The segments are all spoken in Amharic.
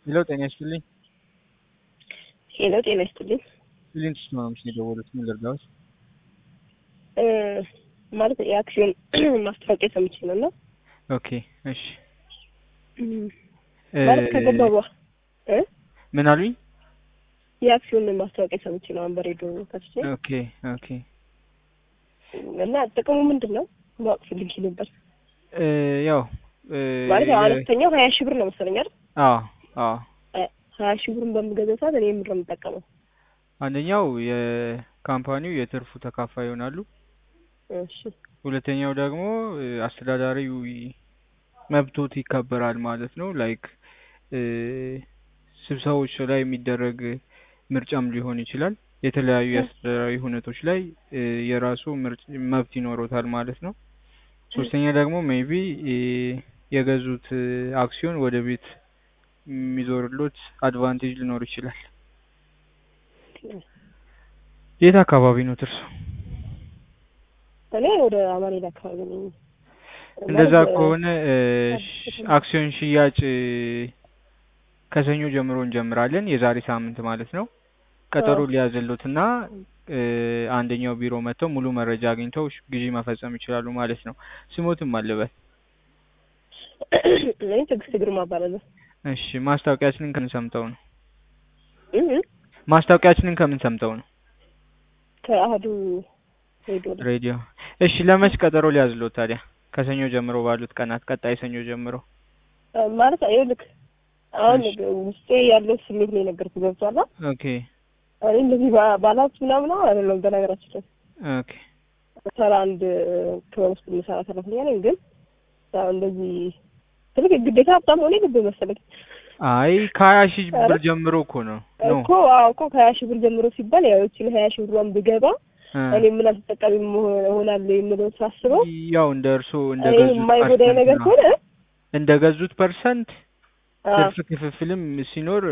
ሄሎ ጤና ይስጥልኝ። ሄሎ ጤና ይስጥልኝ። ፊሊንግ ስቶንስ የደወሉት ምን ልርዳዎት? ማለት የአክሲዮን ማስታወቂያ ሰምቼ ነው እና ኦኬ እሺ። ማለት ከገባው ምን አሉኝ? የአክሲዮን ማስታወቂያ ሰምቼ ነው አንበሬ ዶ ከፍቼ። ኦኬ ኦኬ። እና ጥቅሙ ምንድነው? ማወቅ ፈልጌ ነበር። ያው ማለት አነስተኛው 20 ሺህ ብር ነው መሰለኝ አይደል? አዎ አዎ። 20 ሺህ ብርን በምገዛው ሰዓት እኔ ምንድነው የምጠቀመው? አንደኛው የካምፓኒው የትርፉ ተካፋይ ይሆናሉ። እሺ። ሁለተኛው ደግሞ አስተዳዳሪው መብቶት ይከበራል ማለት ነው። ላይክ ስብሰባዎች ላይ የሚደረግ ምርጫም ሊሆን ይችላል። የተለያዩ የአስተዳዳሪ ሁነቶች ላይ የራሱ መብት ይኖሮታል ማለት ነው። ሶስተኛ ደግሞ ሜይቢ የገዙት አክሲዮን ወደ ቤት የሚዞርሎት አድቫንቴጅ ሊኖር ይችላል። የት አካባቢ ነው እርሶ? እኔ ወደ አማኑኤል አካባቢ ነኝ። እንደዛ ከሆነ አክሲዮን ሽያጭ ከሰኞ ጀምሮ እንጀምራለን፣ የዛሬ ሳምንት ማለት ነው። ቀጠሮ ሊያዝልዎትና አንደኛው ቢሮ መጥተው ሙሉ መረጃ አግኝተው ግዢ መፈጸም ይችላሉ ማለት ነው። ስሞትም አለበት? እኔ ትዕግስት ግርማ እባላለሁ። እሺ። ማስታወቂያችንን ከምን ሰምተው ነው? ማስታወቂያችንን ከምን ሰምተው ነው? ከአህዱ ሬዲዮ። እሺ። ለመች ቀጠሮ ሊያዝልዎት ታዲያ? ከሰኞ ጀምሮ ባሉት ቀናት፣ ቀጣይ ሰኞ ጀምሮ ማለት ይኸውልህ አሁን ውስጤ ያለው ስሜት ነው የነገርኩህ። ገብቶሃል? ኦኬ። እኔ እንደዚህ ባላት ምናምን አይደለም በነገራችን ላይ። ኦኬ። ሰራ አንድ ክበብ ውስጥ የምሰራ ሰራተኛ ነኝ። ግን ያው እንደዚህ ትልቅ ግዴታ ሀብታም ሆነ ልብ መሰለኝ። አይ ከ20 ሺህ ብር ጀምሮ እኮ ነው እኮ። አዎ እኮ ከ20 ሺህ ብር ጀምሮ ሲባል ያው እቺ 20 ሺህ ብሯን ብገባ እኔ ምን አልተጠቀሚ እሆናለሁ የምለው ሳስበው ያው እንደርሶ እንደገዙት የማይጎዳኝ ነገር ከሆነ እንደገዙት ፐርሰንት ትርፍ ክፍፍልም ሲኖር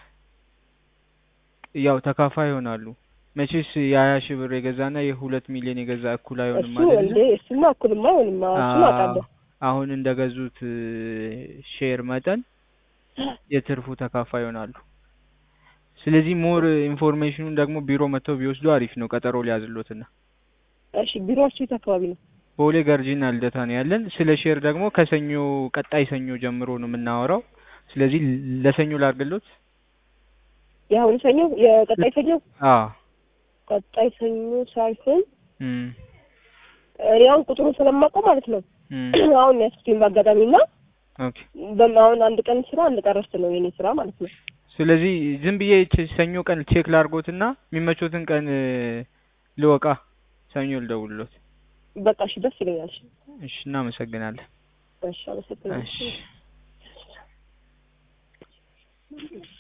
ያው ተካፋይ ይሆናሉ። መቼስ የ20 ሺህ ብር የገዛና የ2 ሚሊዮን የገዛ እኩል አይሆንም አይደል? እንዴ እሱማ እኩልማ አይሆንም። እሱማ አውቃለሁ። አሁን እንደገዙት ሼር መጠን የትርፉ ተካፋይ ይሆናሉ። ስለዚህ ሞር ኢንፎርሜሽኑን ደግሞ ቢሮ መጥተው ቢወስዱ አሪፍ ነው፣ ቀጠሮ ሊያዝልዎትና። እሺ። ቢሮአችሁ የት አካባቢ ነው? ቦሌ ገርጂና ልደታ ነው ያለን። ስለ ሼር ደግሞ ከሰኞ ቀጣይ ሰኞ ጀምሮ ነው የምናወራው። ስለዚህ ለሰኞ ላድርግልዎት? የአሁኑ ሰኞ የቀጣይ ሰኞ? አዎ ቀጣይ ሰኞ ሳይሆን ያው ቁጥሩን ስለማውቀው ማለት ነው። አሁን ያስኩኝ በአጋጣሚና ኦኬ። አሁን አንድ ቀን ስራ አንድ ቀን ረፍት ነው የኔ ስራ ማለት ነው። ስለዚህ ዝም ብዬ ሰኞ ቀን ቼክ ላድርጎትና የሚመቾትን ቀን ልወቃ ሰኞ ልደውልልዎት? በቃ እሺ፣ ደስ ይለኛል። እሺ፣ እናመሰግናለን። እሺ፣ አመሰግናለሁ። እሺ።